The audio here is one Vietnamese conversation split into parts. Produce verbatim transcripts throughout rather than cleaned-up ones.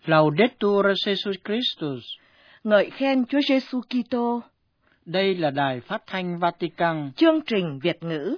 Laudetur Jesus Christus. Ngợi khen Chúa Giêsu Kitô. Đây là Đài Phát thanh Vatican. Chương trình Việt ngữ.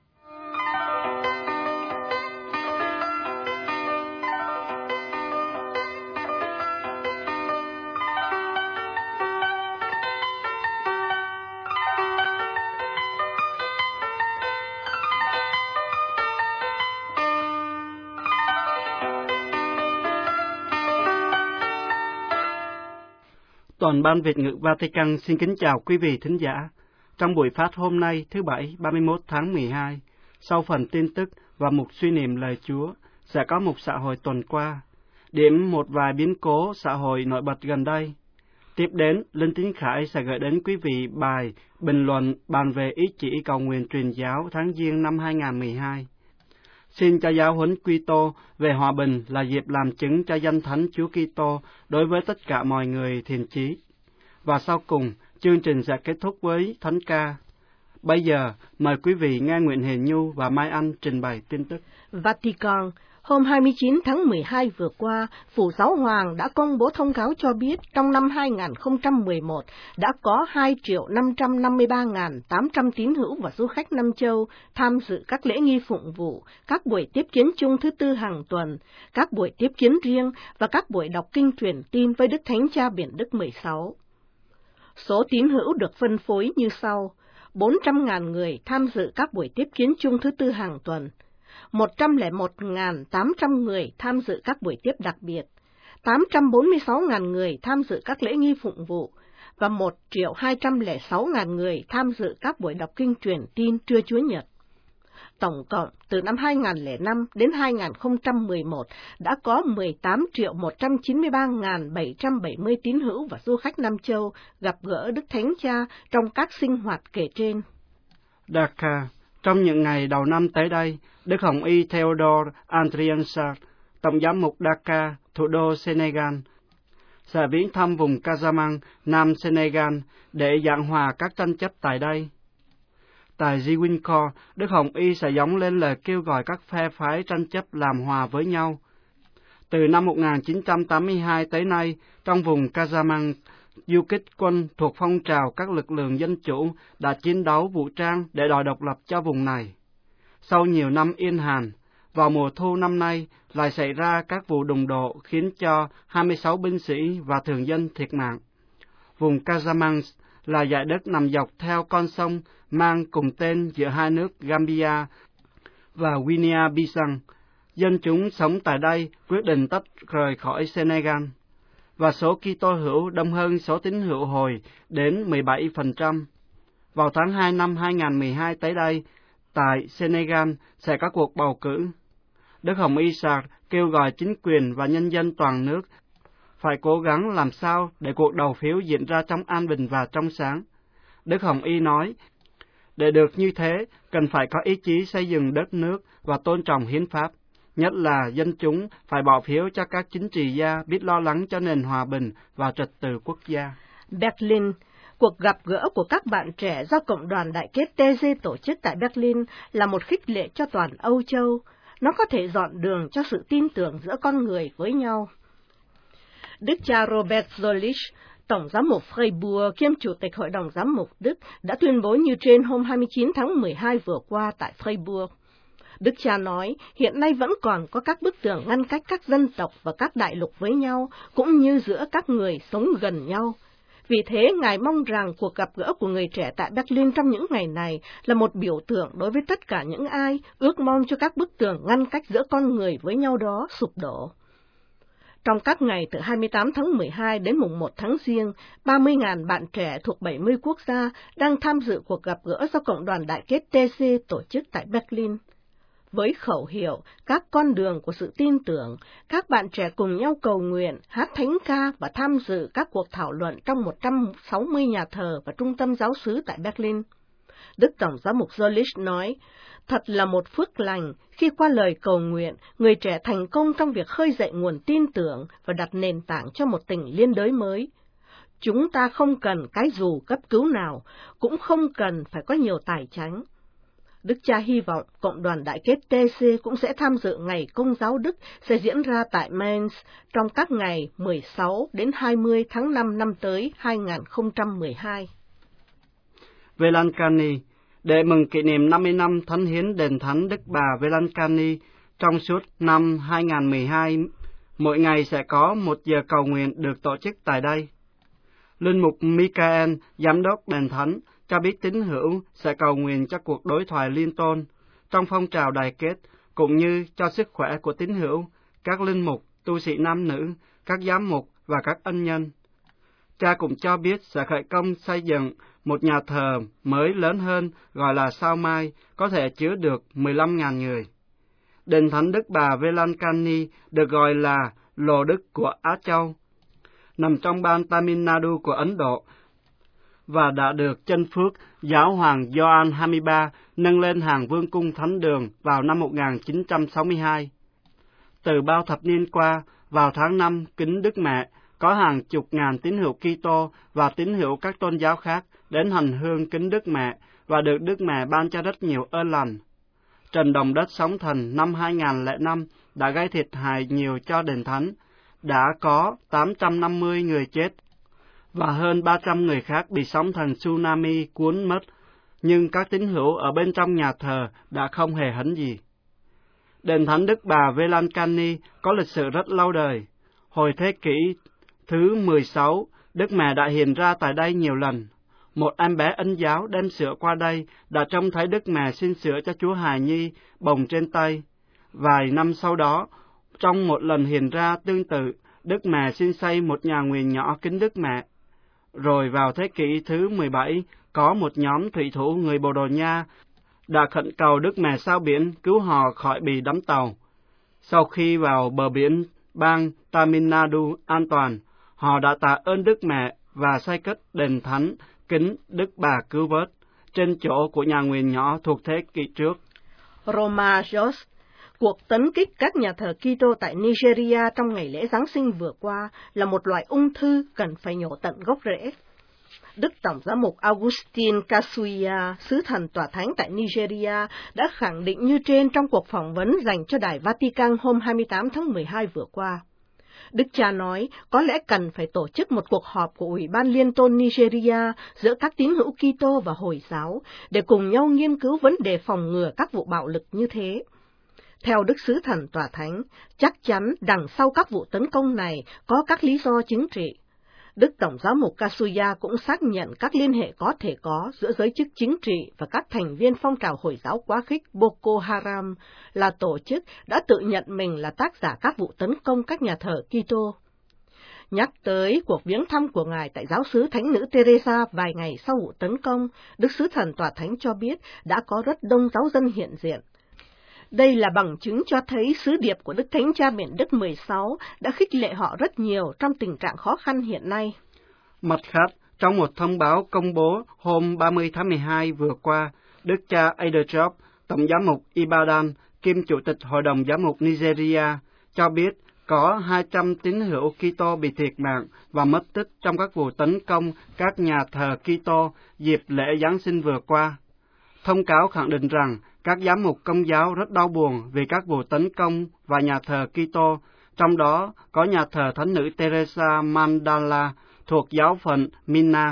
Toàn ban Việt ngữ Vatican xin kính chào quý vị thính giả. Trong buổi phát hôm nay, thứ Bảy, ba mươi mốt tháng mười hai, sau phần tin tức và mục suy niệm lời Chúa, sẽ có mục xã hội tuần qua, điểm một vài biến cố xã hội nổi bật gần đây. Tiếp đến, Linh Tín Khải sẽ gửi đến quý vị bài bình luận bàn về ý chỉ cầu nguyện truyền giáo tháng Giêng năm hai không một hai. Xin cho giáo huấn Kitô về hòa bình là dịp làm chứng cho danh thánh Chúa Kitô đối với tất cả mọi người thiện chí. Và sau cùng, chương trình sẽ kết thúc với thánh ca. Bây giờ, mời quý vị nghe Nguyễn Hiền Nhu và Mai Anh trình bày tin tức. Vatican, hôm hai mươi chín tháng mười hai vừa qua, Phủ Giáo Hoàng đã công bố thông cáo cho biết trong năm hai không một một đã có hai triệu năm trăm năm mươi ba nghìn tám trăm tín hữu và du khách Nam Châu tham dự các lễ nghi phụng vụ, các buổi tiếp kiến chung thứ tư hàng tuần, các buổi tiếp kiến riêng và các buổi đọc kinh truyền tin với Đức Thánh Cha Biển Đức mười sáu. Số tín hữu được phân phối như sau: bốn trăm nghìn người tham dự các buổi tiếp kiến chung thứ tư hàng tuần, một trăm lẻ một nghìn tám trăm người tham dự các buổi tiếp đặc biệt, tám trăm bốn mươi sáu nghìn người tham dự các lễ nghi phụng vụ và một triệu hai trăm lẻ sáu nghìn người tham dự các buổi đọc kinh truyền tin trưa Chúa Nhật. Tổng cộng, từ năm hai không không năm đến hai không một một đã có mười tám triệu một trăm chín mươi ba nghìn bảy trăm bảy mươi tín hữu và du khách Nam Châu gặp gỡ Đức Thánh Cha trong các sinh hoạt kể trên. Dakar. Trong những ngày đầu năm tới đây, Đức Hồng Y Theodore Adrien Sarr, Tổng giám mục Dakar, thủ đô Senegal, sẽ viếng thăm vùng Casamance, Nam Senegal, để giảng hòa các tranh chấp tại đây. Tại Ziguinchor, Đức Hồng Y sẽ gióng lên lời kêu gọi các phe phái tranh chấp làm hòa với nhau. Từ năm một nghìn chín trăm tám mươi hai tới nay, trong vùng Casamance, du kích quân thuộc phong trào các lực lượng dân chủ đã chiến đấu vũ trang để đòi độc lập cho vùng này. Sau nhiều năm yên hàn, vào mùa thu năm nay lại xảy ra các vụ đụng độ khiến cho hai mươi sáu binh sĩ và thường dân thiệt mạng. Vùng Casamance là dải đất nằm dọc theo con sông mang cùng tên giữa hai nước Gambia và Guinea-Bissau. Dân chúng sống tại đây quyết định tách rời khỏi Senegal, và số Kitô hữu đông hơn số tín hữu hồi đến mười bảy phần trăm. Vào tháng hai năm hai không một hai tới đây, tại Senegal sẽ có cuộc bầu cử. Đức Hồng Y Sarr kêu gọi chính quyền và nhân dân toàn nước phải cố gắng làm sao để cuộc đầu phiếu diễn ra trong an bình và trong sáng. Đức Hồng Y nói, để được như thế, cần phải có ý chí xây dựng đất nước và tôn trọng hiến pháp. Nhất là dân chúng phải bỏ phiếu cho các chính trị gia biết lo lắng cho nền hòa bình và trật tự quốc gia. Berlin. Cuộc gặp gỡ của các bạn trẻ do Cộng đoàn Đại kết tê giê tổ chức tại Berlin là một khích lệ cho toàn Âu Châu. Nó có thể dọn đường cho sự tin tưởng giữa con người với nhau. Đức cha Robert Zolich, Tổng giám mục Freiburg kiêm Chủ tịch Hội đồng Giám mục Đức, đã tuyên bố như trên hôm hai mươi chín tháng mười hai vừa qua tại Freiburg. Đức cha nói, hiện nay vẫn còn có các bức tường ngăn cách các dân tộc và các đại lục với nhau, cũng như giữa các người sống gần nhau. Vì thế, Ngài mong rằng cuộc gặp gỡ của người trẻ tại Berlin trong những ngày này là một biểu tượng đối với tất cả những ai ước mong cho các bức tường ngăn cách giữa con người với nhau đó sụp đổ. Trong các ngày từ hai mươi tám tháng mười hai đến mùng một tháng Giêng, ba mươi nghìn bạn trẻ thuộc bảy mươi quốc gia đang tham dự cuộc gặp gỡ do Cộng đoàn Đại kết tê giê tổ chức tại Berlin. Với khẩu hiệu các con đường của sự tin tưởng, các bạn trẻ cùng nhau cầu nguyện, hát thánh ca và tham dự các cuộc thảo luận trong một trăm sáu mươi nhà thờ và trung tâm giáo xứ tại Berlin. Đức Tổng giám mục Zolich nói, thật là một phước lành khi qua lời cầu nguyện, người trẻ thành công trong việc khơi dậy nguồn tin tưởng và đặt nền tảng cho một tình liên đới mới. Chúng ta không cần cái dù cấp cứu nào, cũng không cần phải có nhiều tài chánh. Đức cha hy vọng Cộng đoàn Đại kết tê xê cũng sẽ tham dự Ngày Công giáo Đức sẽ diễn ra tại Mainz trong các ngày mười sáu đến hai mươi tháng năm năm tới hai nghìn không trăm mười hai. Velankani, để mừng kỷ niệm năm mươi năm thánh hiến đền thánh Đức Bà Velankani, trong suốt năm hai nghìn không trăm mười hai, mỗi ngày sẽ có một giờ cầu nguyện được tổ chức tại đây. Linh mục Michael, giám đốc đền thánh, cho biết tín hữu sẽ cầu nguyện cho cuộc đối thoại liên tôn trong phong trào đại kết, cũng như cho sức khỏe của tín hữu, các linh mục, tu sĩ nam nữ, các giám mục và các ân nhân. Cha cũng cho biết sẽ khởi công xây dựng một nhà thờ mới lớn hơn gọi là Sao Mai, có thể chứa được mười lăm nghìn người. Đền thánh Đức Bà Velankani được gọi là Lồ Đức của Á Châu, nằm trong bang Tamil Nadu của Ấn Độ, và đã được chân phước Giáo hoàng Gioan hai mươi ba nâng lên hàng vương cung thánh đường vào năm một nghìn chín trăm sáu mươi hai. Từ bao thập niên qua, vào tháng năm kính Đức Mẹ, có hàng chục ngàn tín hữu Kitô và tín hữu các tôn giáo khác đến hành hương kính Đức Mẹ và được Đức Mẹ ban cho rất nhiều ơn lành. Trận động đất sóng thần năm hai nghìn không trăm lẻ năm đã gây thiệt hại nhiều cho đền thánh, đã có tám trăm năm mươi người chết và hơn ba trăm người khác bị sóng thần tsunami cuốn mất, nhưng các tín hữu ở bên trong nhà thờ đã không hề hấn gì. Đền thánh Đức Bà Velankani có lịch sử rất lâu đời. Hồi thế kỷ thứ mười sáu, Đức Mẹ đã hiện ra tại đây nhiều lần. Một em bé Ấn giáo đem sữa qua đây đã trông thấy Đức Mẹ xin sữa cho Chúa Hài Nhi bồng trên tay. Vài năm sau đó, trong một lần hiện ra tương tự, Đức Mẹ xin xây một nhà nguyện nhỏ kính Đức Mẹ. Rồi vào thế kỷ thứ mười bảy, có một nhóm thủy thủ người Bồ Đào Nha đã khẩn cầu Đức Mẹ sao biển cứu họ khỏi bị đắm tàu. Sau khi vào bờ biển bang Tamil Nadu an toàn, họ đã tạ ơn Đức Mẹ và xây cất đền thánh kính Đức Bà cứu vớt trên chỗ của nhà nguyện nhỏ thuộc thế kỷ trước. Roma Jos, cuộc tấn kích các nhà thờ Kitô tại Nigeria trong ngày lễ Giáng sinh vừa qua là một loại ung thư cần phải nhổ tận gốc rễ. Đức Tổng giám mục Augustine Kasuya, sứ thần tòa thánh tại Nigeria, đã khẳng định như trên trong cuộc phỏng vấn dành cho Đài Vatican hôm hai mươi tám tháng mười hai vừa qua. Đức cha nói có lẽ cần phải tổ chức một cuộc họp của Ủy ban Liên tôn Nigeria giữa các tín hữu Kitô và Hồi giáo để cùng nhau nghiên cứu vấn đề phòng ngừa các vụ bạo lực như thế. Theo Đức Sứ Thần Tòa Thánh, chắc chắn đằng sau các vụ tấn công này có các lý do chính trị. Đức Tổng giám mục Kasuya cũng xác nhận các liên hệ có thể có giữa giới chức chính trị và các thành viên phong trào Hồi giáo quá khích Boko Haram, là tổ chức đã tự nhận mình là tác giả các vụ tấn công các nhà thờ Kitô. Nhắc tới cuộc viếng thăm của Ngài tại giáo xứ Thánh nữ Teresa vài ngày sau vụ tấn công, Đức Sứ Thần Tòa Thánh cho biết đã có rất đông giáo dân hiện diện. Đây là bằng chứng cho thấy sứ điệp của Đức Thánh Cha Biển Đức mười sáu đã khích lệ họ rất nhiều trong tình trạng khó khăn hiện nay. Mặt khác, trong một thông báo công bố hôm ba mươi tháng mười hai vừa qua, Đức cha Adejob, Tổng giám mục Ibadan, kiêm Chủ tịch Hội đồng Giám mục Nigeria, cho biết có hai trăm tín hữu Kitô bị thiệt mạng và mất tích trong các vụ tấn công các nhà thờ Kitô dịp lễ Giáng sinh vừa qua. Thông cáo khẳng định rằng các giám mục Công giáo rất đau buồn vì các vụ tấn công vào nhà thờ Kitô, trong đó có nhà thờ Thánh nữ Teresa Mandala thuộc giáo phận Minna.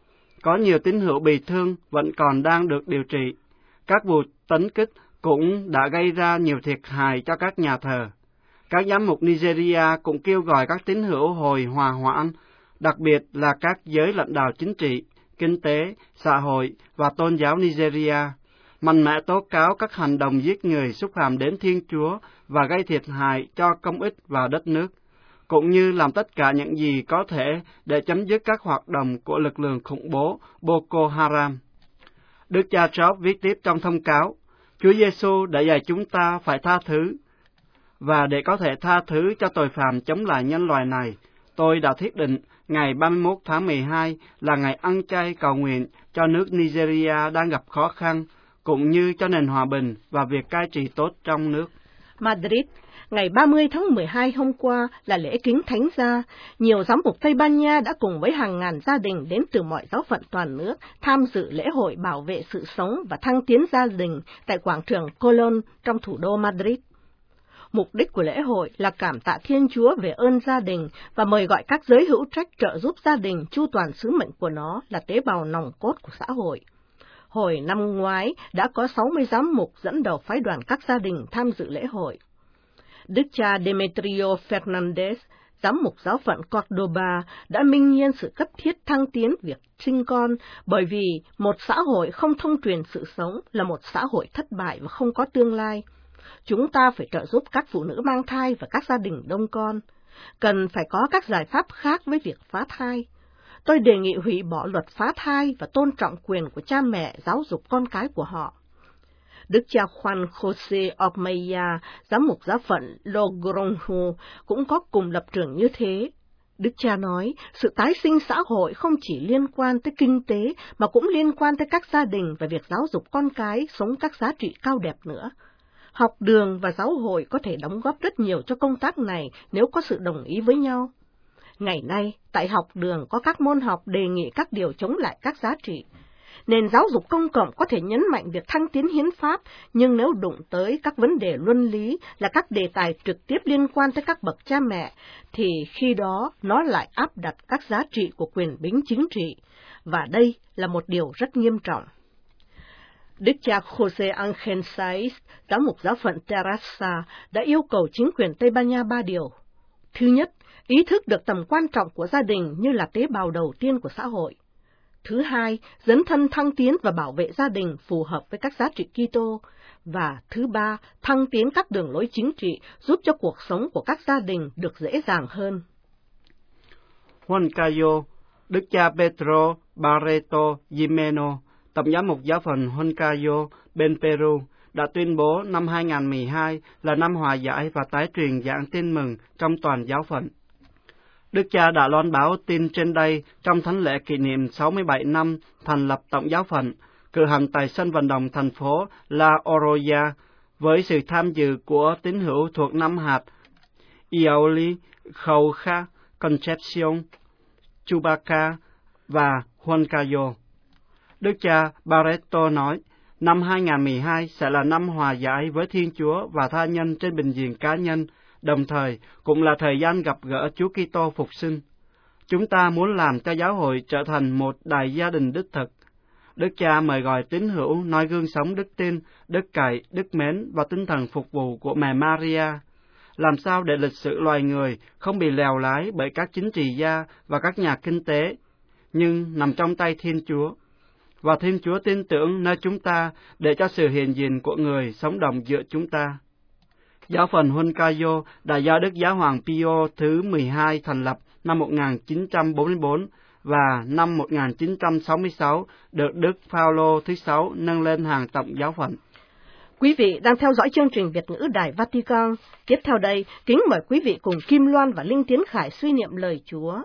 Có nhiều tín hữu bị thương vẫn còn đang được điều trị. Các vụ tấn kích cũng đã gây ra nhiều thiệt hại cho các nhà thờ. Các giám mục Nigeria cũng kêu gọi các tín hữu hồi hòa hoãn, đặc biệt là các giới lãnh đạo chính trị, kinh tế, xã hội và tôn giáo Nigeria, mạnh mẽ tố cáo các hành động giết người xúc phạm đến Thiên Chúa và gây thiệt hại cho công ích và đất nước, cũng như làm tất cả những gì có thể để chấm dứt các hoạt động của lực lượng khủng bố Boko Haram. Đức cha Job viết tiếp trong thông cáo, Chúa Giêsu đã dạy chúng ta phải tha thứ, và để có thể tha thứ cho tội phạm chống lại nhân loại này, tôi đã thiết định ngày ba mươi mốt tháng mười hai là ngày ăn chay cầu nguyện cho nước Nigeria đang gặp khó khăn, cũng như cho nền hòa bình và việc cai trị tốt trong nước. Madrid, Ngày ba mươi tháng mười hai hôm qua là lễ kính thánh gia, nhiều giám mục Tây Ban Nha đã cùng với hàng ngàn gia đình đến từ mọi giáo phận toàn nước tham dự lễ hội bảo vệ sự sống và thăng tiến gia đình tại quảng trường Colón trong thủ đô Madrid. Mục đích của lễ hội là cảm tạ Thiên Chúa về ơn gia đình và mời gọi các giới hữu trách trợ giúp gia đình chu toàn sứ mệnh của nó là tế bào nòng cốt của xã hội. Hồi năm ngoái đã có sáu mươi giám mục dẫn đầu phái đoàn các gia đình tham dự lễ hội. Đức cha Demetrio Fernandez, giám mục giáo phận Cordoba, đã minh nhiên sự cấp thiết thăng tiến việc sinh con, bởi vì một xã hội không thông truyền sự sống là một xã hội thất bại và không có tương lai. Chúng ta phải trợ giúp các phụ nữ mang thai và các gia đình đông con. Cần phải có các giải pháp khác với việc phá thai. Tôi đề nghị hủy bỏ luật phá thai và tôn trọng quyền của cha mẹ giáo dục con cái của họ. Đức cha Juan José Ormeya, giám mục giáo phận Logroño, cũng có cùng lập trường như thế. Đức cha nói, sự tái sinh xã hội không chỉ liên quan tới kinh tế, mà cũng liên quan tới các gia đình và việc giáo dục con cái sống các giá trị cao đẹp nữa. Học đường và giáo hội có thể đóng góp rất nhiều cho công tác này nếu có sự đồng ý với nhau. Ngày nay, tại học đường có các môn học đề nghị các điều chống lại các giá trị. Nền giáo dục công cộng có thể nhấn mạnh việc thăng tiến hiến pháp, nhưng nếu đụng tới các vấn đề luân lý là các đề tài trực tiếp liên quan tới các bậc cha mẹ, thì khi đó nó lại áp đặt các giá trị của quyền bính chính trị, và đây là một điều rất nghiêm trọng. Đức cha José Ángel Saiz, giám mục giáo phận Terrassa, đã yêu cầu chính quyền Tây Ban Nha ba điều. Thứ nhất, ý thức được tầm quan trọng của gia đình như là tế bào đầu tiên của xã hội. Thứ hai, dấn thân thăng tiến và bảo vệ gia đình phù hợp với các giá trị Kitô. Và thứ ba, thăng tiến các đường lối chính trị giúp cho cuộc sống của các gia đình được dễ dàng hơn. Huancayo, Đức cha Pedro Barreto Jimeno, Tổng giám mục giáo phận Huancayo bên Peru, đã tuyên bố năm hai nghìn không trăm mười hai là năm hòa giải và tái truyền giảng tin mừng trong toàn giáo phận. Đức cha đã loan báo tin trên đây trong thánh lễ kỷ niệm sáu mươi bảy năm thành lập Tổng giáo phận, cử hành tại sân vận động thành phố La Oroya, với sự tham dự của tín hữu thuộc năm hạt Ioli, Jauja, Concepción, Chubaca và Huancayo. Đức cha Barreto nói, năm hai nghìn không trăm mười hai sẽ là năm hòa giải với Thiên Chúa và tha nhân trên bình diện cá nhân, đồng thời cũng là thời gian gặp gỡ Chúa Kitô phục sinh. Chúng ta muốn làm cho giáo hội trở thành một đại gia đình đích thực. Đức cha mời gọi tín hữu noi gương sống đức tin, đức cậy, đức mến và tinh thần phục vụ của mẹ Maria. Làm sao để lịch sử loài người không bị lèo lái bởi các chính trị gia và các nhà kinh tế, nhưng nằm trong tay Thiên Chúa. Và Thiên Chúa tin tưởng nơi chúng ta để cho sự hiện diện của người sống động giữa chúng ta. Giáo phận Huancayo đã do Đức Giáo hoàng Pio thứ mười hai thành lập năm một nghìn chín trăm bốn mươi tư và năm một nghìn chín trăm sáu mươi sáu được Đức Phaolô thứ sáu nâng lên hàng Tổng giáo phận. Quý vị đang theo dõi chương trình Việt ngữ Đài Vatican. Tiếp theo đây, kính mời quý vị cùng Kim Loan và Linh Tiến Khải suy niệm lời Chúa.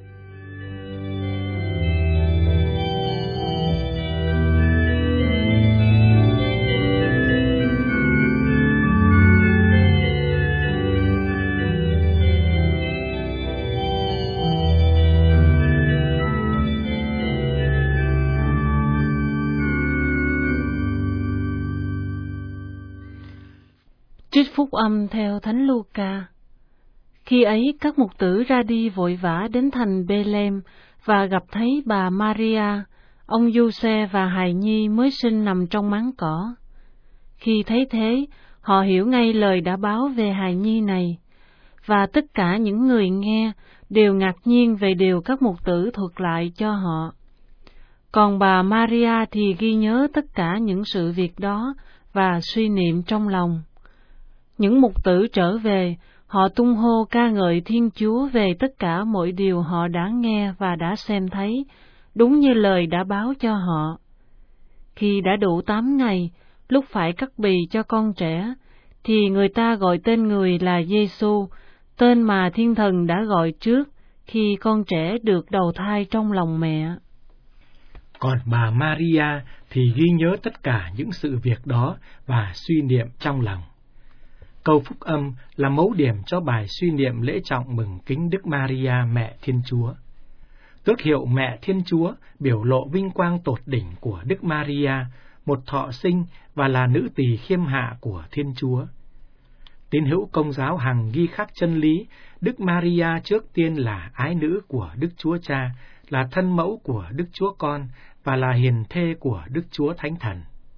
Trích phúc âm theo Thánh Luca. Khi ấy các mục tử ra đi vội vã đến thành Bê-lêm và gặp thấy bà Maria, ông Giuse và hài nhi mới sinh nằm trong máng cỏ. Khi thấy thế, họ hiểu ngay lời đã báo về hài nhi này, và tất cả những người nghe đều ngạc nhiên về điều các mục tử thuật lại cho họ. Còn bà Maria thì ghi nhớ tất cả những sự việc đó và suy niệm trong lòng. Những mục tử trở về, họ tung hô ca ngợi Thiên Chúa về tất cả mọi điều họ đã nghe và đã xem thấy, đúng như lời đã báo cho họ. Khi đã đủ tám ngày, lúc phải cắt bì cho con trẻ, thì người ta gọi tên người là Giê-xu, tên mà Thiên Thần đã gọi trước khi con trẻ được đầu thai trong lòng mẹ. Còn bà Maria thì ghi nhớ tất cả những sự việc đó và suy niệm trong lòng. Câu phúc âm là mấu điểm cho bài suy niệm lễ trọng mừng kính Đức Maria Mẹ Thiên Chúa. Tước hiệu Mẹ Thiên Chúa biểu lộ vinh quang tột đỉnh của Đức Maria, một thọ sinh và là nữ tỳ khiêm hạ của Thiên Chúa. Tín hữu Công giáo hằng ghi khắc chân lý, Đức Maria trước tiên là ái nữ của Đức Chúa Cha, là thân mẫu của Đức Chúa Con và là hiền thê của Đức Chúa Thánh Thần.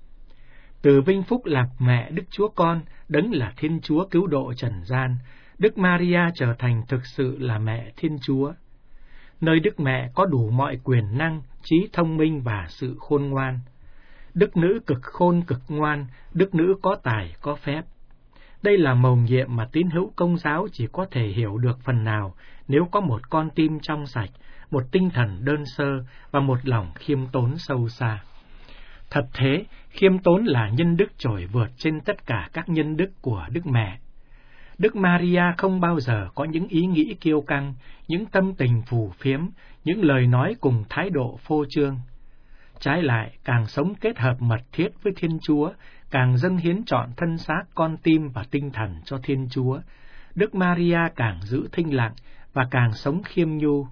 Từ vinh phúc làm mẹ Đức Chúa Con, đấng là Thiên Chúa cứu độ trần gian, Đức Maria trở thành thực sự là mẹ Thiên Chúa. Nơi Đức Mẹ có đủ mọi quyền năng, trí thông minh và sự khôn ngoan. Đức nữ cực khôn cực ngoan, Đức nữ có tài có phép. Đây là mầu nhiệm mà tín hữu Công giáo chỉ có thể hiểu được phần nào nếu có một con tim trong sạch, một tinh thần đơn sơ và một lòng khiêm tốn sâu xa. Thật thế, khiêm tốn là nhân đức trội vượt trên tất cả các nhân đức của Đức Mẹ. Đức Maria không bao giờ có những ý nghĩ kiêu căng, những tâm tình phù phiếm, những lời nói cùng thái độ phô trương. Trái lại, càng sống kết hợp mật thiết với Thiên Chúa, càng dâng hiến trọn thân xác, con tim và tinh thần cho Thiên Chúa, Đức Maria càng giữ thinh lặng và càng sống khiêm nhu.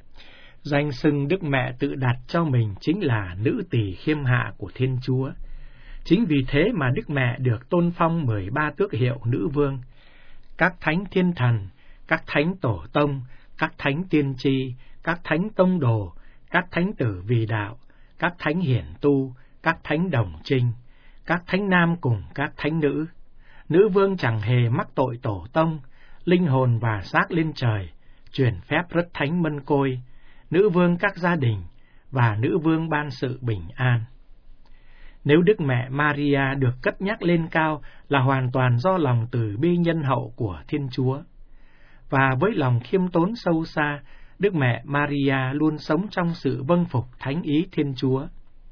Danh xưng Đức Mẹ tự đặt cho mình chính là nữ tỳ khiêm hạ của Thiên Chúa. Chính vì thế mà Đức Mẹ được tôn phong mười ba tước hiệu nữ vương. Các thánh thiên thần, các thánh tổ tông, các thánh tiên tri, các thánh tông đồ, các thánh tử vì đạo, các thánh hiển tu, các thánh đồng trinh, các thánh nam cùng các thánh nữ. Nữ vương chẳng hề mắc tội tổ tông, linh hồn và xác lên trời, truyền phép rất thánh mân côi, nữ vương các gia đình và nữ vương ban sự bình an. Nếu Đức Mẹ Maria được cất nhắc lên cao là hoàn toàn do lòng từ bi nhân hậu của Thiên Chúa. Và với lòng khiêm tốn sâu xa, Đức Mẹ Maria luôn sống trong sự vâng phục thánh ý Thiên Chúa.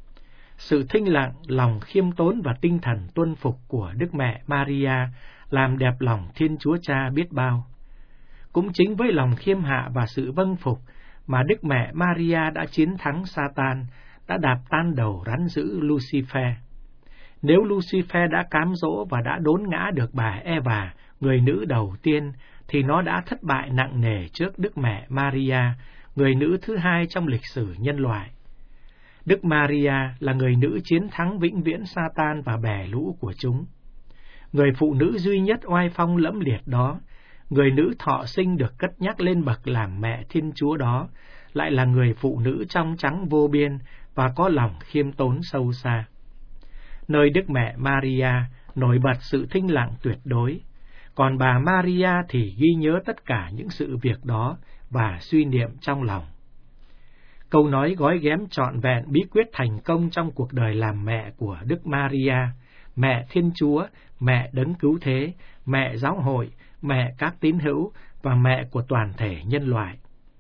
Sự thinh lặng, lòng khiêm tốn và tinh thần tuân phục của Đức Mẹ Maria làm đẹp lòng Thiên Chúa Cha biết bao. Cũng chính với lòng khiêm hạ và sự vâng phục mà Đức Mẹ Maria đã chiến thắng Satan, đã đạp tan đầu rắn dữ Lucifer. Nếu Lucifer đã cám dỗ và đã đốn ngã được bà Eva, người nữ đầu tiên, thì nó đã thất bại nặng nề trước Đức Mẹ Maria, người nữ thứ hai trong lịch sử nhân loại. Đức Maria là người nữ chiến thắng vĩnh viễn Satan và bè lũ của chúng. Người phụ nữ duy nhất oai phong lẫm liệt đó, người nữ thọ sinh được cất nhắc lên bậc làm mẹ Thiên Chúa đó, lại là người phụ nữ trong trắng vô biên và có lòng khiêm tốn sâu xa. Nơi Đức Mẹ Maria nổi bật sự thinh lặng tuyệt đối, còn bà Maria thì ghi nhớ tất cả những sự việc đó và suy niệm trong lòng. Câu nói gói ghém trọn vẹn bí quyết thành công trong cuộc đời làm mẹ của Đức Maria, mẹ Thiên Chúa, mẹ đấng cứu thế, mẹ giáo hội, mẹ các tín hữu và mẹ của toàn thể nhân loại.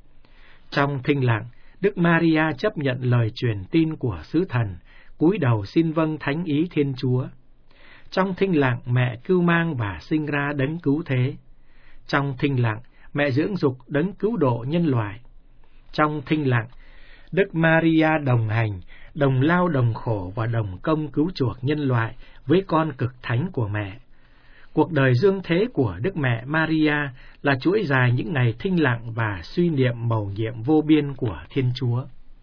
Trong thinh lặng, Đức Maria chấp nhận lời truyền tin của sứ thần, cúi đầu xin vâng thánh ý Thiên Chúa. Trong thinh lặng, mẹ cưu mang và sinh ra đấng cứu thế. Trong thinh lặng, mẹ dưỡng dục đấng cứu độ nhân loại. Trong thinh lặng, Đức Maria đồng hành, đồng lao đồng khổ và đồng công cứu chuộc nhân loại với con cực thánh của mẹ. Cuộc đời dương thế của Đức Mẹ Maria là chuỗi dài những ngày thinh lặng và suy niệm mầu nhiệm vô biên của Thiên Chúa.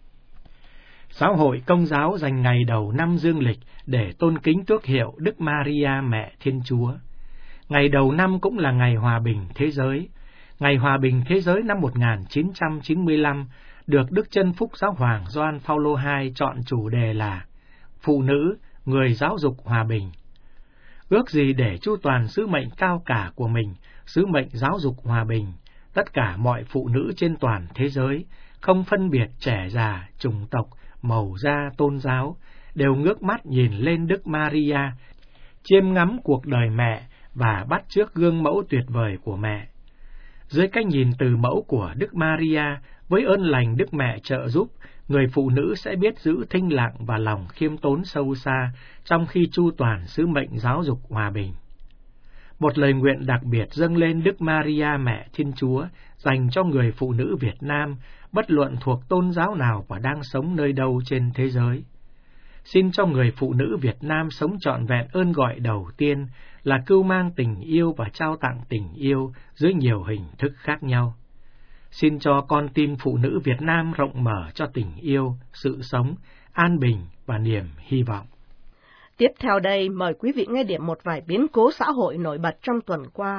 Giáo hội Công giáo dành ngày đầu năm dương lịch để tôn kính tước hiệu Đức Maria Mẹ Thiên Chúa. Ngày đầu năm cũng là ngày hòa bình thế giới. Ngày hòa bình thế giới năm một nghìn chín trăm chín mươi lăm được Đức Chân Phúc Giáo hoàng Gioan Phaolô hai chọn chủ đề là Phụ nữ, người giáo dục hòa bình. Ước gì để chu toàn sứ mệnh cao cả của mình, sứ mệnh giáo dục hòa bình, tất cả mọi phụ nữ trên toàn thế giới, không phân biệt trẻ già, chủng tộc, màu da, tôn giáo, đều ngước mắt nhìn lên Đức Maria, chiêm ngắm cuộc đời mẹ và bắt chước gương mẫu tuyệt vời của mẹ. Dưới cái nhìn từ mẫu của Đức Maria, với ơn lành Đức Mẹ trợ giúp, người phụ nữ sẽ biết giữ thinh lặng và lòng khiêm tốn sâu xa trong khi chu toàn sứ mệnh giáo dục hòa bình. Một lời nguyện đặc biệt dâng lên Đức Maria Mẹ Thiên Chúa dành cho người phụ nữ Việt Nam, bất luận thuộc tôn giáo nào và đang sống nơi đâu trên thế giới. xin cho người phụ nữ Việt Nam sống trọn vẹn ơn gọi đầu tiên là cưu mang tình yêu và trao tặng tình yêu dưới nhiều hình thức khác nhau. Xin cho con tim phụ nữ Việt Nam rộng mở cho tình yêu, sự sống, an bình và niềm hy vọng. Tiếp theo đây, mời quý vị nghe điểm một vài biến cố xã hội nổi bật trong tuần qua.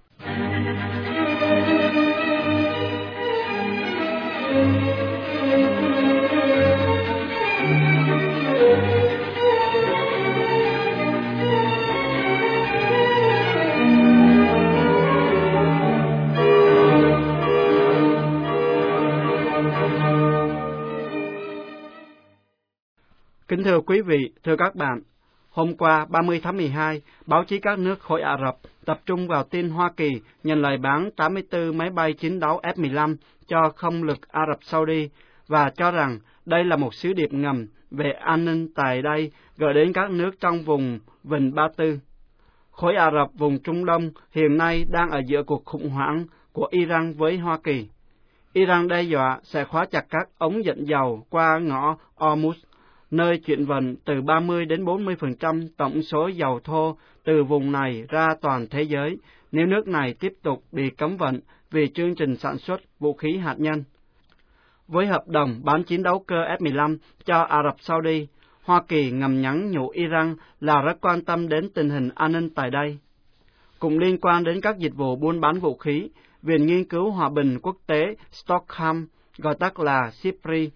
Kính thưa quý vị, thưa các bạn, hôm qua ba mươi tháng mười hai, báo chí các nước khối Ả Rập tập trung vào tin Hoa Kỳ nhận lời bán tám mươi tư máy bay chiến đấu F mười lăm cho không lực Ả Rập Saudi và cho rằng đây là một sứ điệp ngầm về an ninh tại đây gửi đến các nước trong vùng Vịnh Ba Tư. Khối Ả Rập vùng Trung Đông hiện nay đang ở giữa cuộc khủng hoảng của Iran với Hoa Kỳ. Iran đe dọa sẽ khóa chặt các ống dẫn dầu qua ngõ Hormuz, nơi chuyển vận từ ba mươi đến bốn mươi phần trăm tổng số dầu thô từ vùng này ra toàn thế giới nếu nước này tiếp tục bị cấm vận vì chương trình sản xuất vũ khí hạt nhân. Với hợp đồng bán chiến đấu cơ F mười lăm cho Ả Rập Saudi, Hoa Kỳ ngầm nhắn nhủ Iran là rất quan tâm đến tình hình an ninh tại đây. Cũng liên quan đến các dịch vụ buôn bán vũ khí, Viện Nghiên cứu Hòa bình Quốc tế Stockholm, gọi tắt là S I P R I,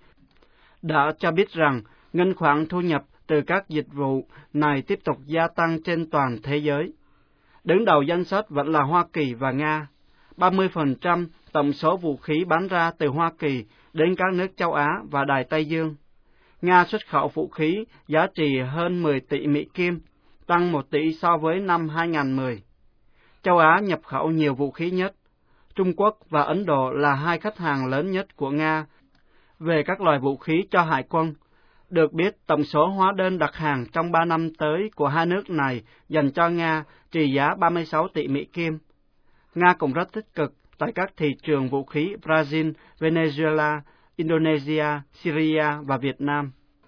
đã cho biết rằng ngân khoản thu nhập từ các dịch vụ này tiếp tục gia tăng trên toàn thế giới. Đứng đầu danh sách vẫn là Hoa Kỳ và Nga. ba mươi phần trăm tổng số vũ khí bán ra từ Hoa Kỳ đến các nước châu Á và Đại Tây Dương. Nga xuất khẩu vũ khí giá trị hơn mười tỷ Mỹ Kim, tăng một tỷ so với năm hai nghìn không trăm mười. Châu Á nhập khẩu nhiều vũ khí nhất. Trung Quốc và Ấn Độ là hai khách hàng lớn nhất của Nga về các loại vũ khí cho hải quân. Được biết, tổng số hóa đơn đặt hàng trong ba năm tới của hai nước này dành cho Nga trị giá ba mươi sáu tỷ Mỹ Kim. Nga cũng rất tích cực tại các thị trường vũ khí Brazil, Venezuela, Indonesia, Syria và Việt Nam.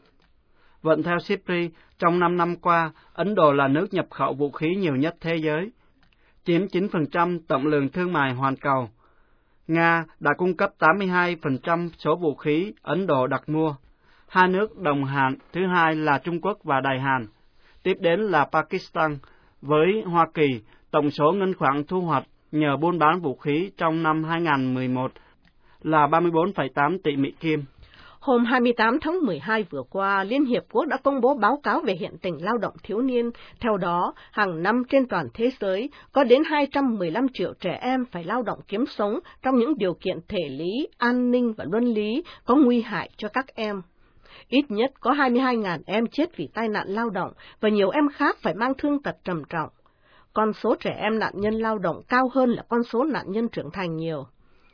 Vẫn theo S I P R I, trong năm năm qua, Ấn Độ là nước nhập khẩu vũ khí nhiều nhất thế giới, chiếm chín phần trăm tổng lượng thương mại hoàn cầu. Nga đã cung cấp tám mươi hai phần trăm số vũ khí Ấn Độ đặt mua. Hai nước đồng hành thứ hai là Trung Quốc và Đài Hàn. Tiếp đến là Pakistan. Với Hoa Kỳ, tổng số ngân khoản thu hoạch nhờ buôn bán vũ khí trong năm hai nghìn không trăm mười một là ba mươi bốn phẩy tám tỷ Mỹ Kim. Hôm hai mươi tám tháng mười hai vừa qua, Liên Hiệp Quốc đã công bố báo cáo về hiện tình lao động thiếu niên. Theo đó, hàng năm trên toàn thế giới, có đến hai trăm mười lăm triệu trẻ em phải lao động kiếm sống trong những điều kiện thể lý, an ninh và luân lý có nguy hại cho các em. Ít nhất có hai mươi hai nghìn em chết vì tai nạn lao động và nhiều em khác phải mang thương tật trầm trọng. Con số trẻ em nạn nhân lao động cao hơn là con số nạn nhân trưởng thành nhiều.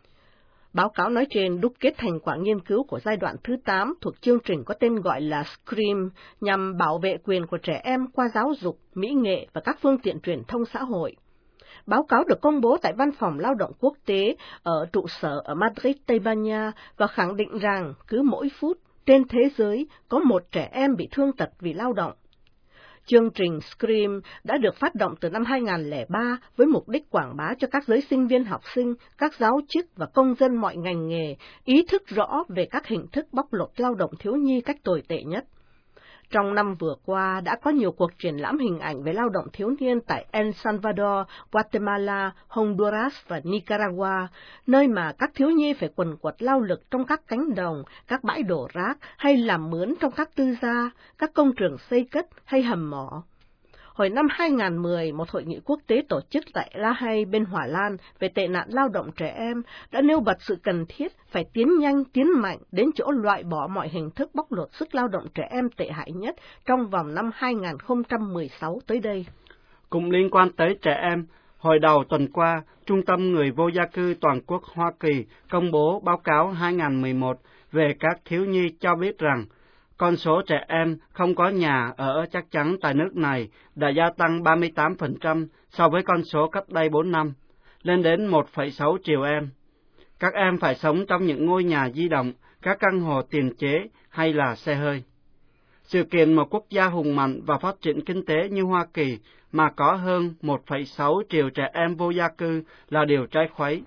Báo cáo nói trên đúc kết thành quả nghiên cứu của giai đoạn thứ tám thuộc chương trình có tên gọi là SCREAM nhằm bảo vệ quyền của trẻ em qua giáo dục, mỹ nghệ và các phương tiện truyền thông xã hội. Báo cáo được công bố tại Văn phòng Lao động Quốc tế ở trụ sở ở Madrid, Tây Ban Nha và khẳng định rằng cứ mỗi phút trên thế giới có một trẻ em bị thương tật vì lao động. Chương trình SCREAM đã được phát động từ năm hai nghìn không trăm lẻ ba với mục đích quảng bá cho các giới sinh viên học sinh, các giáo chức và công dân mọi ngành nghề ý thức rõ về các hình thức bóc lột lao động thiếu nhi cách tồi tệ nhất. Trong năm vừa qua đã có nhiều cuộc triển lãm hình ảnh về lao động thiếu niên tại El Salvador, Guatemala, Honduras và Nicaragua, nơi mà các thiếu nhi phải quần quật lao lực trong các cánh đồng, các bãi đổ rác hay làm mướn trong các tư gia, các công trường xây cất hay hầm mỏ. Hồi năm hai nghìn không trăm mười, một hội nghị quốc tế tổ chức tại La Hay bên Hà Lan về tệ nạn lao động trẻ em đã nêu bật sự cần thiết phải tiến nhanh, tiến mạnh đến chỗ loại bỏ mọi hình thức bóc lột sức lao động trẻ em tệ hại nhất trong vòng năm hai nghìn không trăm mười sáu tới đây. Cũng liên quan tới trẻ em, hồi đầu tuần qua, Trung tâm Người vô gia cư toàn quốc Hoa Kỳ công bố báo cáo hai nghìn không trăm mười một về các thiếu nhi cho biết rằng con số trẻ em không có nhà ở chắc chắn tại nước này đã gia tăng ba mươi tám phần trăm so với con số cách đây bốn năm, lên đến một phẩy sáu triệu em. Các em phải sống trong những ngôi nhà di động, các căn hộ tiền chế hay là xe hơi. Sự kiện một quốc gia hùng mạnh và phát triển kinh tế như Hoa Kỳ mà có hơn một phẩy sáu triệu trẻ em vô gia cư là điều trái khuấy.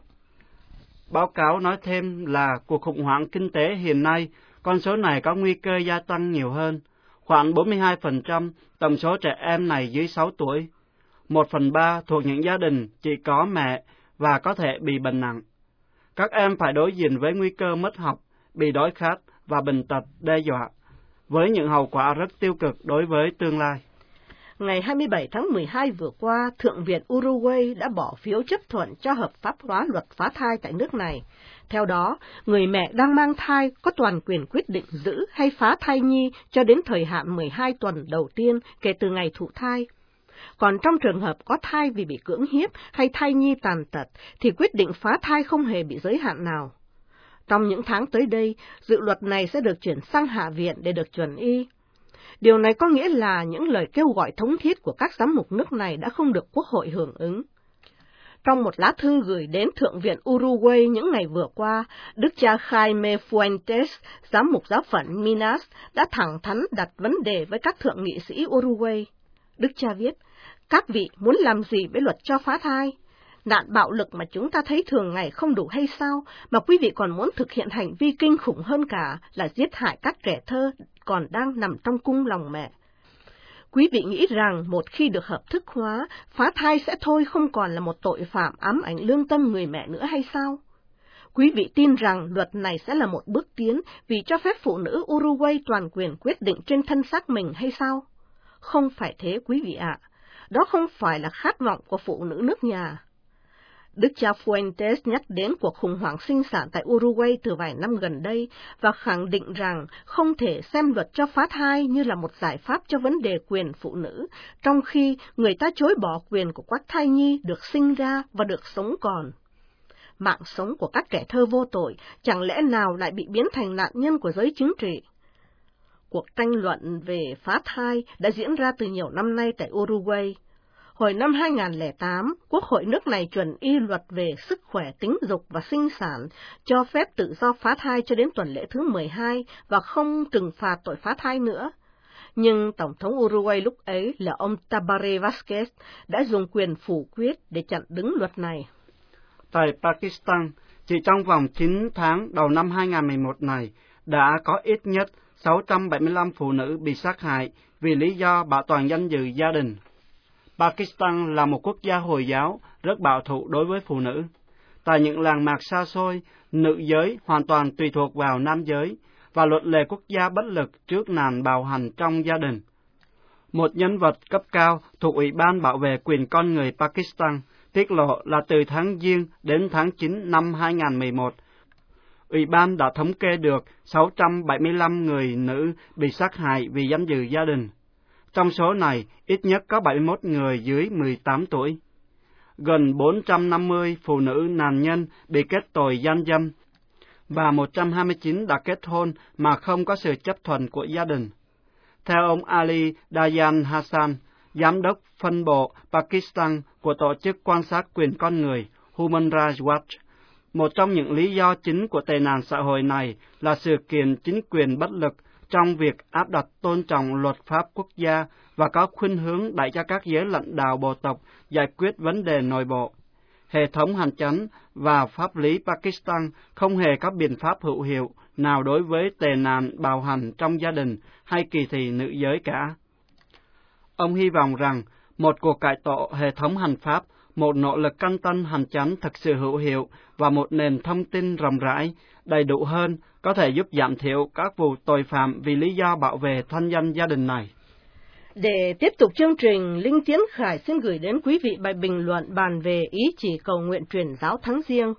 Báo cáo nói thêm là cuộc khủng hoảng kinh tế hiện nay, con số này có nguy cơ gia tăng nhiều hơn. Khoảng bốn mươi hai phần trăm tổng số trẻ em này dưới sáu tuổi. Một phần ba thuộc những gia đình chỉ có mẹ và có thể bị bệnh nặng. Các em phải đối diện với nguy cơ mất học, bị đói khát và bệnh tật đe dọa, với những hậu quả rất tiêu cực đối với tương lai. Ngày hai mươi bảy tháng mười hai vừa qua, Thượng viện Uruguay đã bỏ phiếu chấp thuận cho hợp pháp hóa luật phá thai tại nước này. Theo đó, người mẹ đang mang thai có toàn quyền quyết định giữ hay phá thai nhi cho đến thời hạn mười hai tuần đầu tiên kể từ ngày thụ thai. Còn trong trường hợp có thai vì bị cưỡng hiếp hay thai nhi tàn tật, thì quyết định phá thai không hề bị giới hạn nào. Trong những tháng tới đây, dự luật này sẽ được chuyển sang Hạ viện để được chuẩn y. Điều này có nghĩa là những lời kêu gọi thống thiết của các giám mục nước này đã không được Quốc hội hưởng ứng. Trong một lá thư gửi đến Thượng viện Uruguay những ngày vừa qua, Đức cha Jaime Fuentes, giám mục giáo phận Minas, đã thẳng thắn đặt vấn đề với các thượng nghị sĩ Uruguay. Đức cha viết, các vị muốn làm gì với luật cho phá thai? Nạn bạo lực mà chúng ta thấy thường ngày không đủ hay sao, mà quý vị còn muốn thực hiện hành vi kinh khủng hơn cả là giết hại các trẻ thơ còn đang nằm trong cung lòng mẹ. Quý vị nghĩ rằng một khi được hợp thức hóa, phá thai sẽ thôi không còn là một tội phạm ám ảnh lương tâm người mẹ nữa hay sao? Quý vị tin rằng luật này sẽ là một bước tiến vì cho phép phụ nữ Uruguay toàn quyền quyết định trên thân xác mình hay sao? Không phải thế quý vị ạ, đó không phải là khát vọng của phụ nữ nước nhà. Đức cha Fuentes nhắc đến cuộc khủng hoảng sinh sản tại Uruguay từ vài năm gần đây và khẳng định rằng không thể xem luật cho phá thai như là một giải pháp cho vấn đề quyền phụ nữ, trong khi người ta chối bỏ quyền của các thai nhi được sinh ra và được sống còn. Mạng sống của các trẻ thơ vô tội chẳng lẽ nào lại bị biến thành nạn nhân của giới chính trị? Cuộc tranh luận về phá thai đã diễn ra từ nhiều năm nay tại Uruguay. Hồi năm hai nghìn không trăm lẻ tám, Quốc hội nước này chuẩn y luật về sức khỏe tính dục và sinh sản, cho phép tự do phá thai cho đến tuần lễ thứ mười hai và không trừng phạt tội phá thai nữa. Nhưng Tổng thống Uruguay lúc ấy là ông Tabaré Vázquez đã dùng quyền phủ quyết để chặn đứng luật này. Tại Pakistan, chỉ trong vòng chín tháng đầu năm hai nghìn không trăm mười một này, đã có ít nhất sáu trăm bảy mươi lăm phụ nữ bị sát hại vì lý do bảo toàn danh dự gia đình. Pakistan là một quốc gia Hồi giáo rất bảo thủ đối với phụ nữ. Tại những làng mạc xa xôi, nữ giới hoàn toàn tùy thuộc vào nam giới và luật lệ quốc gia bất lực trước nạn bạo hành trong gia đình. Một nhân vật cấp cao thuộc Ủy ban Bảo vệ quyền con người Pakistan tiết lộ là từ tháng Giêng đến tháng chín năm hai nghìn không trăm mười một, Ủy ban đã thống kê được sáu trăm bảy mươi lăm người nữ bị sát hại vì danh dự gia đình. Trong số này, ít nhất có bảy mươi mốt người dưới mười tám tuổi. Gần bốn trăm năm mươi phụ nữ nạn nhân bị kết tội gian dâm, và một trăm hai mươi chín đã kết hôn mà không có sự chấp thuận của gia đình. Theo ông Ali Dayan Hassan, Giám đốc phân bộ Pakistan của Tổ chức Quan sát quyền con người Human Rights Watch, một trong những lý do chính của tệ nạn xã hội này là sự kiện chính quyền bất lực trong việc áp đặt tôn trọng luật pháp quốc gia và có khuynh hướng đẩy cho các giới lãnh đạo bộ tộc giải quyết vấn đề nội bộ. Hệ thống hành chánh và pháp lý Pakistan không hề có biện pháp hữu hiệu nào đối với tệ nạn bạo hành trong gia đình hay kỳ thị nữ giới cả. Ông hy vọng rằng một cuộc cải tổ hệ thống hành pháp, một nỗ lực canh tân hành chánh thực sự hữu hiệu và một nền thông tin rộng rãi, đầy đủ hơn có thể giúp giảm thiểu các vụ tội phạm vì lý do bảo vệ thanh danh gia đình này. Để tiếp tục chương trình, Linh Tiến Khải xin gửi đến quý vị bài bình luận bàn về ý chỉ cầu nguyện truyền giáo tháng Giêng.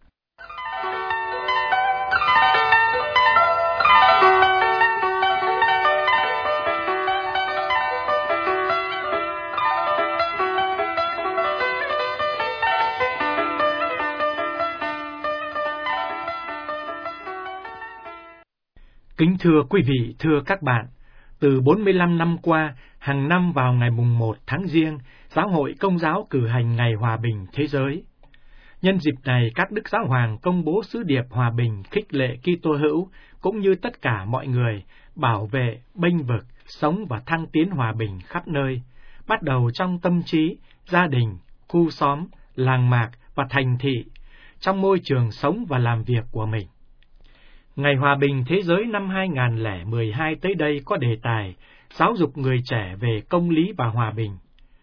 Kính thưa quý vị, thưa các bạn, từ bốn mươi lăm năm qua, hàng năm vào ngày mùng một tháng Giêng, Giáo hội Công giáo cử hành Ngày Hòa bình Thế giới. Nhân dịp này, các đức giáo hoàng công bố sứ điệp hòa bình khích lệ Kitô hữu cũng như tất cả mọi người bảo vệ, bênh vực sống và thăng tiến hòa bình khắp nơi, bắt đầu trong tâm trí, gia đình, khu xóm, làng mạc và thành thị, trong môi trường sống và làm việc của mình. Ngày Hòa bình Thế giới năm hai nghìn không trăm lẻ mười hai tới đây có đề tài giáo dục người trẻ về công lý và hòa bình.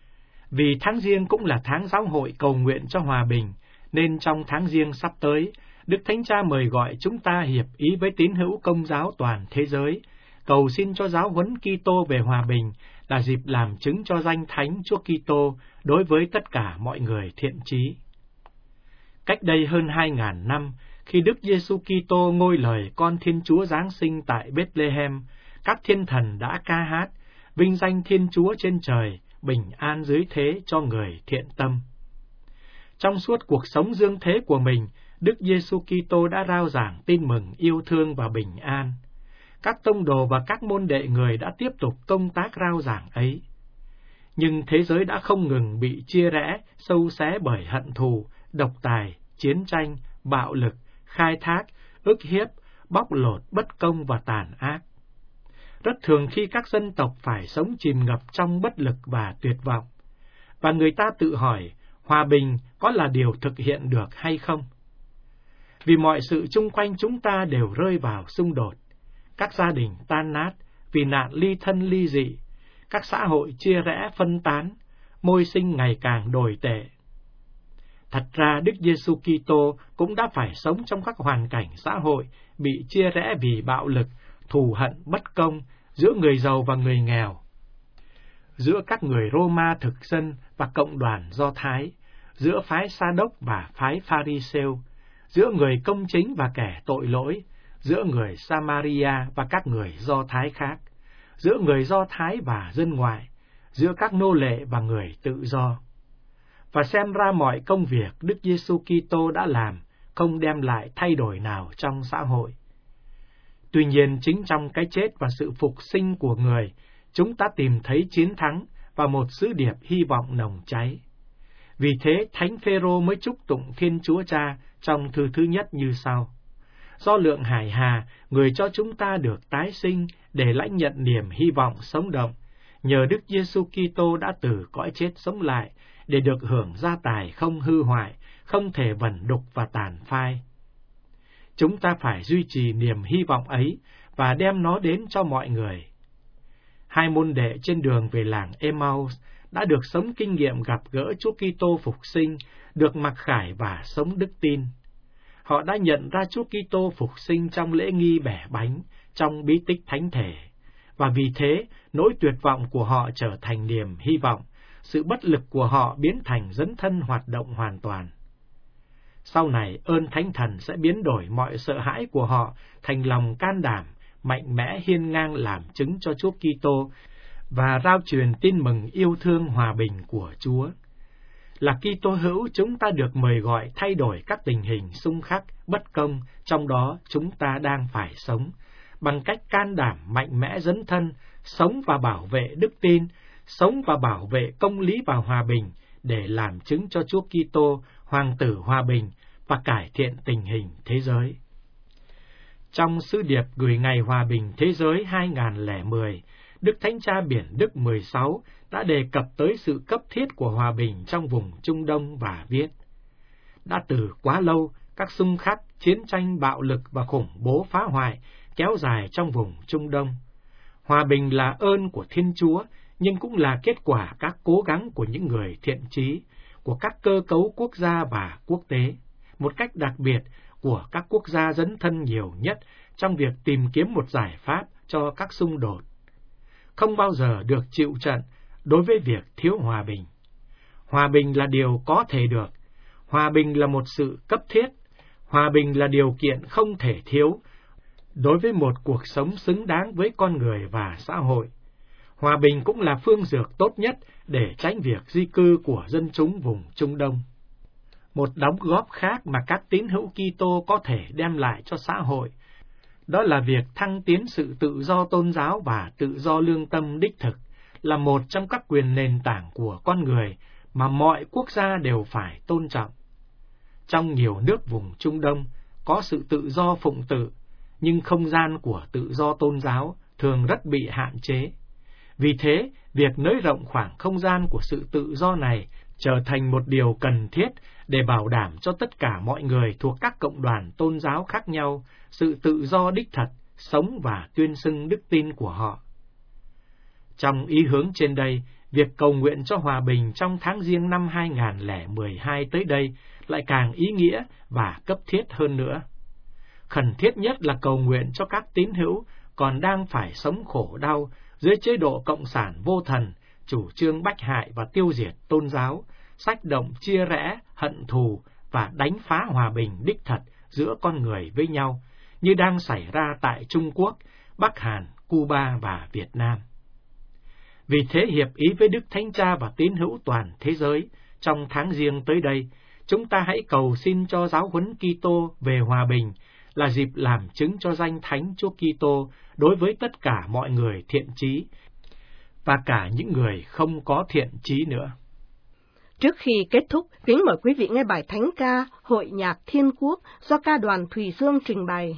Vì tháng Giêng cũng là tháng giáo hội cầu nguyện cho hòa bình, nên trong tháng Giêng sắp tới, Đức Thánh Cha mời gọi chúng ta hiệp ý với tín hữu Công giáo toàn thế giới, cầu xin cho giáo huấn Kitô về hòa bình là dịp làm chứng cho danh Thánh Chúa Kitô đối với tất cả mọi người thiện chí. Cách đây hơn hai ngàn năm, khi Đức Giêsu Kitô ngôi lời con Thiên Chúa Giáng sinh tại Bethlehem, các thiên thần đã ca hát, vinh danh Thiên Chúa trên trời, bình an dưới thế cho người thiện tâm. Trong suốt cuộc sống dương thế của mình, Đức Giêsu Kitô đã rao giảng tin mừng yêu thương và bình an. Các tông đồ và các môn đệ người đã tiếp tục công tác rao giảng ấy. Nhưng thế giới đã không ngừng bị chia rẽ, sâu xé bởi hận thù, độc tài, chiến tranh, bạo lực, khai thác, ức hiếp, bóc lột, bất công và tàn ác. Rất thường khi các dân tộc phải sống chìm ngập trong bất lực và tuyệt vọng, và người ta tự hỏi, hòa bình có là điều thực hiện được hay không? Vì mọi sự chung quanh chúng ta đều rơi vào xung đột, các gia đình tan nát vì nạn ly thân ly dị, các xã hội chia rẽ phân tán, môi sinh ngày càng đồi tệ. Thật ra Đức Giêsu Kitô cũng đã phải sống trong các hoàn cảnh xã hội bị chia rẽ vì bạo lực, thù hận, bất công giữa người giàu và người nghèo, giữa các người Roma thực dân và cộng đoàn Do Thái, giữa phái Sa Đốc và phái Pha-ri-sêu, giữa người công chính và kẻ tội lỗi, giữa người Samaria và các người Do Thái khác, giữa người Do Thái và dân ngoại, giữa các nô lệ và người tự do. Và xem ra mọi công việc Đức Giêsu Kitô đã làm không đem lại thay đổi nào trong xã hội. Tuy nhiên, chính trong cái chết và sự phục sinh của người, chúng ta tìm thấy chiến thắng và một sứ điệp hy vọng nồng cháy. Vì thế, Thánh Phêrô mới chúc tụng Thiên Chúa Cha trong thư thứ nhất như sau: Do lượng hải hà, người cho chúng ta được tái sinh để lãnh nhận niềm hy vọng sống động, nhờ Đức Giêsu Kitô đã từ cõi chết sống lại, để được hưởng gia tài không hư hoại, không thể vẩn đục và tàn phai. Chúng ta phải duy trì niềm hy vọng ấy và đem nó đến cho mọi người. Hai môn đệ trên đường về làng Emmaus đã được sống kinh nghiệm gặp gỡ Chúa Kitô phục sinh, được mặc khải và sống đức tin. Họ đã nhận ra Chúa Kitô phục sinh trong lễ nghi bẻ bánh, trong bí tích thánh thể, và vì thế nỗi tuyệt vọng của họ trở thành niềm hy vọng, sự bất lực của họ biến thành dấn thân hoạt động hoàn toàn. Sau này, ơn Thánh Thần sẽ biến đổi mọi sợ hãi của họ thành lòng can đảm, mạnh mẽ hiên ngang làm chứng cho Chúa Kitô và rao truyền tin mừng yêu thương hòa bình của Chúa. Là Kitô hữu, chúng ta được mời gọi thay đổi các tình hình xung khắc, bất công, trong đó chúng ta đang phải sống, bằng cách can đảm mạnh mẽ dấn thân, sống và bảo vệ đức tin, sống và bảo vệ công lý và hòa bình, để làm chứng cho Chúa Kitô, Hoàng tử hòa bình, và cải thiện tình hình thế giới. Trong sứ điệp gửi ngày Hòa bình Thế giới hai nghìn không trăm lẻ mười, Đức Thánh Cha Biển Đức mười sáu đã đề cập tới sự cấp thiết của hòa bình trong vùng Trung Đông và viết: Đã từ quá lâu, các xung khắc, chiến tranh, bạo lực và khủng bố phá hoại kéo dài trong vùng Trung Đông. Hòa bình là ơn của Thiên Chúa, nhưng cũng là kết quả các cố gắng của những người thiện chí, của các cơ cấu quốc gia và quốc tế, một cách đặc biệt của các quốc gia dấn thân nhiều nhất trong việc tìm kiếm một giải pháp cho các xung đột. Không bao giờ được chịu trận đối với việc thiếu hòa bình. Hòa bình là điều có thể được, hòa bình là một sự cấp thiết, hòa bình là điều kiện không thể thiếu đối với một cuộc sống xứng đáng với con người và xã hội. Hòa bình cũng là phương dược tốt nhất để tránh việc di cư của dân chúng vùng Trung Đông. Một đóng góp khác mà các tín hữu Kitô có thể đem lại cho xã hội, đó là việc thăng tiến sự tự do tôn giáo và tự do lương tâm đích thực, là một trong các quyền nền tảng của con người mà mọi quốc gia đều phải tôn trọng. Trong nhiều nước vùng Trung Đông có sự tự do phụng tự, nhưng không gian của tự do tôn giáo thường rất bị hạn chế. Vì thế, việc nới rộng khoảng không gian của sự tự do này trở thành một điều cần thiết để bảo đảm cho tất cả mọi người thuộc các cộng đoàn tôn giáo khác nhau sự tự do đích thật, sống và tuyên xưng đức tin của họ. Trong ý hướng trên đây, việc cầu nguyện cho hòa bình trong tháng Giêng năm hai nghìn không trăm lẻ mười hai tới đây lại càng ý nghĩa và cấp thiết hơn nữa. Khẩn thiết nhất là cầu nguyện cho các tín hữu còn đang phải sống khổ đau dưới chế độ cộng sản vô thần, chủ trương bách hại và tiêu diệt tôn giáo, xách động chia rẽ, hận thù và đánh phá hòa bình đích thật giữa con người với nhau, như đang xảy ra tại Trung Quốc, Bắc Hàn, Cuba và Việt Nam. Vì thế, hiệp ý với Đức Thánh Cha và tín hữu toàn thế giới, trong tháng Giêng tới đây, chúng ta hãy cầu xin cho giáo huấn Kitô về hòa bình là dịp làm chứng cho danh Thánh Chúa Kitô đối với tất cả mọi người thiện chí và cả những người không có thiện chí nữa. Trước khi kết thúc, kính mời quý vị nghe bài thánh ca Hội nhạc Thiên Quốc do ca đoàn Thùy Dương trình bày.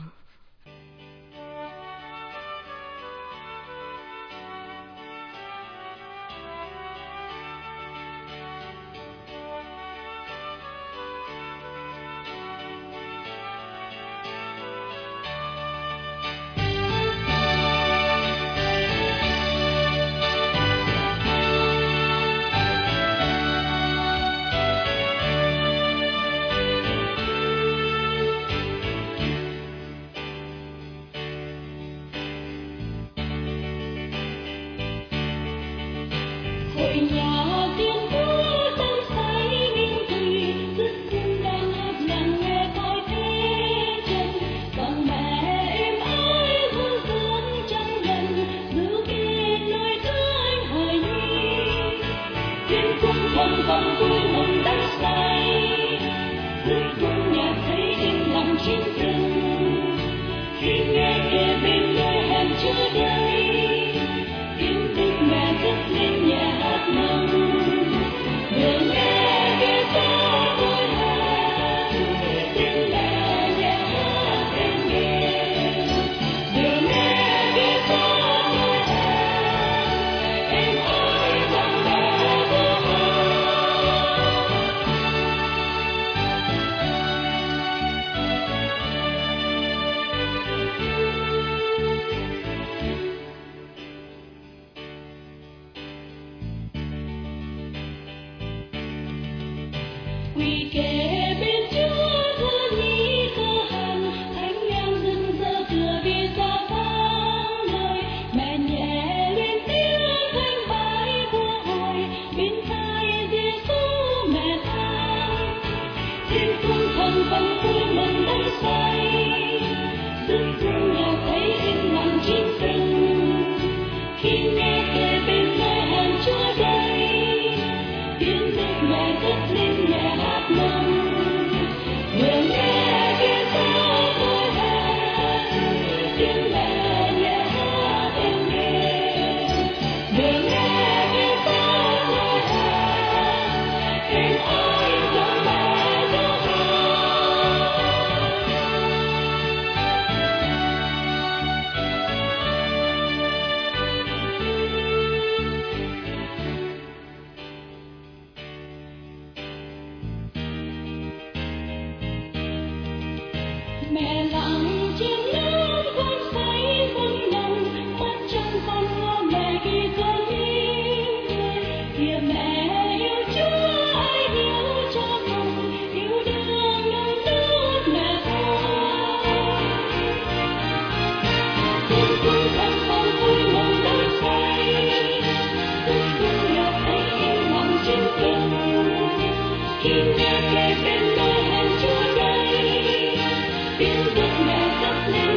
Khi nghe kể bên nơi hẹn Chúa đây, yêu thương mẹ rất nên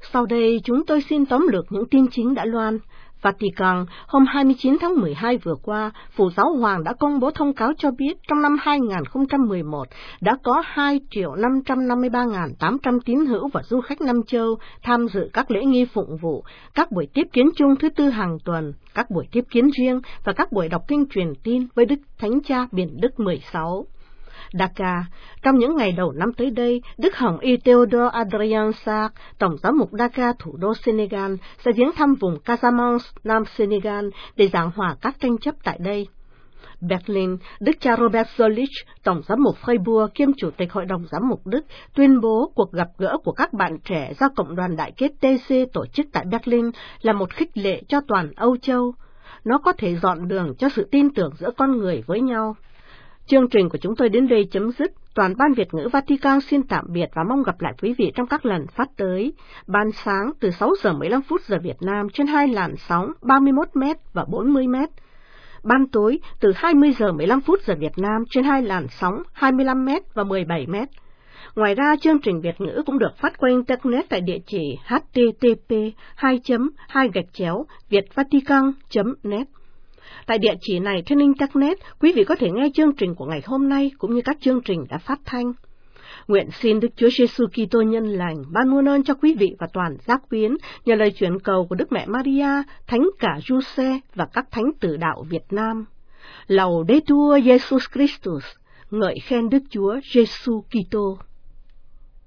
Sau đây chúng tôi xin tóm lược những tin chính đã loan. Vatican hôm hai mươi chín tháng mười hai vừa qua, Phụ Giáo Hoàng đã công bố thông cáo cho biết trong năm hai nghìn không trăm mười một đã có hai triệu năm trăm năm mươi ba nghìn tám trăm tín hữu và du khách Nam Châu tham dự các lễ nghi phụng vụ, các buổi tiếp kiến chung thứ tư hàng tuần, các buổi tiếp kiến riêng và các buổi đọc kinh truyền tin với Đức Thánh Cha Biển Đức mười sáu. Dakar, trong những ngày đầu năm tới đây, Đức Hồng Y Théodore Adrien Sarr, Tổng giám mục Dakar, thủ đô Senegal, sẽ viếng thăm vùng Casamance, Nam Senegal, để giảng hòa các tranh chấp tại đây. Berlin, Đức cha Robert Zolich, Tổng giám mục Freiburg kiêm Chủ tịch Hội đồng Giám mục Đức, tuyên bố cuộc gặp gỡ của các bạn trẻ do Cộng đoàn Đại kết tê xê tổ chức tại Berlin là một khích lệ cho toàn Âu Châu. Nó có thể dọn đường cho sự tin tưởng giữa con người với nhau. Chương trình của chúng tôi đến đây chấm dứt. Toàn ban Việt ngữ Vatican xin tạm biệt và mong gặp lại quý vị trong các lần phát tới. Ban sáng từ sáu giờ mười lăm phút giờ Việt Nam trên hai làn sóng ba mươi mốt mét và bốn mươi mét. Ban tối từ hai mươi giờ mười lăm phút giờ Việt Nam trên hai làn sóng hai mươi lăm mét và mười bảy mét. Ngoài ra, chương trình Việt ngữ cũng được phát qua Internet tại địa chỉ h t t p hai chấm hai gạch chéo vietvatican chấm net. Tại địa chỉ này trên Internet, quý vị có thể nghe chương trình của ngày hôm nay cũng như các chương trình đã phát thanh. Nguyện xin Đức Chúa Giêsu Kitô nhân lành ban muôn ơn cho quý vị và toàn giác quyến nhờ lời chuyển cầu của Đức Mẹ Maria, Thánh cả Giuse và các thánh tử đạo Việt Nam. Laudetur Jesus Christus, ngợi khen Đức Chúa Giêsu Kitô.